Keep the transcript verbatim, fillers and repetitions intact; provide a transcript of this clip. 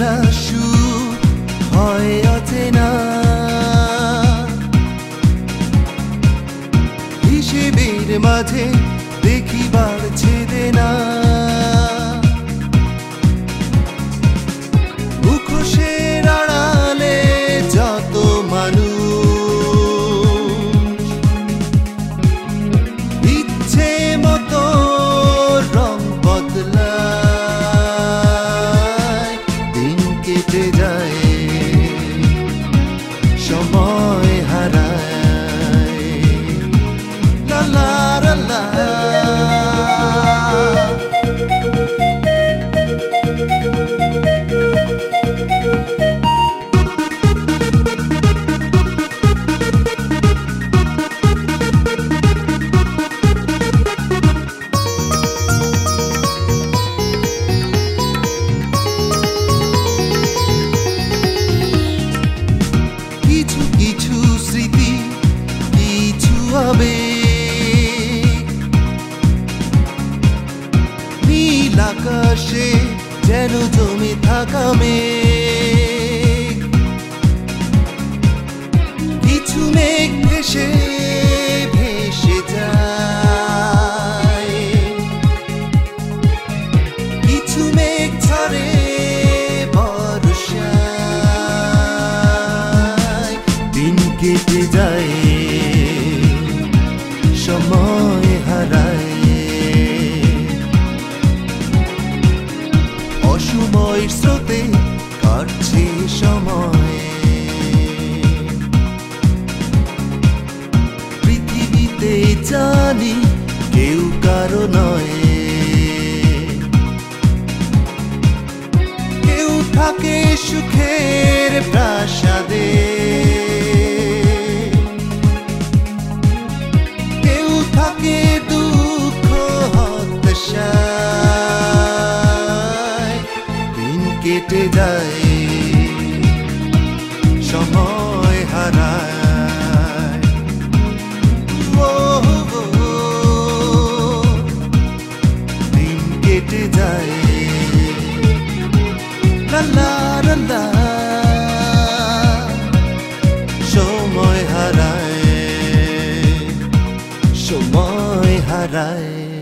একটা সুর হয় অচেনা, হিসেবের মাঝে দেখি বাড়ছে দেনা। মুখোশের আড়ালে যত মানুষ ইচ্ছে মতো রং বদলায়, দিন কেটে যায় সময় হারায়। লা লা লা লা। কিছু কিছু স্মৃতি, কিছু আবেগ, নীল আকাশে যেন জমে থাকা মেঘ। কিছু মেঘ ভেসে ভেসে যায়, কিছু মেঘ ছাড়ে বর্ষায়। দিন কেটে যায় সময় হারায়, অসময়ের স্রোতে কাটছে সময়। পৃথিবীতে জানি কেউ কারো নয়, কেউ থাকে সুখের প্রাসাদে, কেউ থাকে দুঃখ হতাশায়। দিন কেটে যায় সময় হারায়। ও ও, দিন কেটে যায় লা লা লা লা। সময় হারায়, সময় হারায়।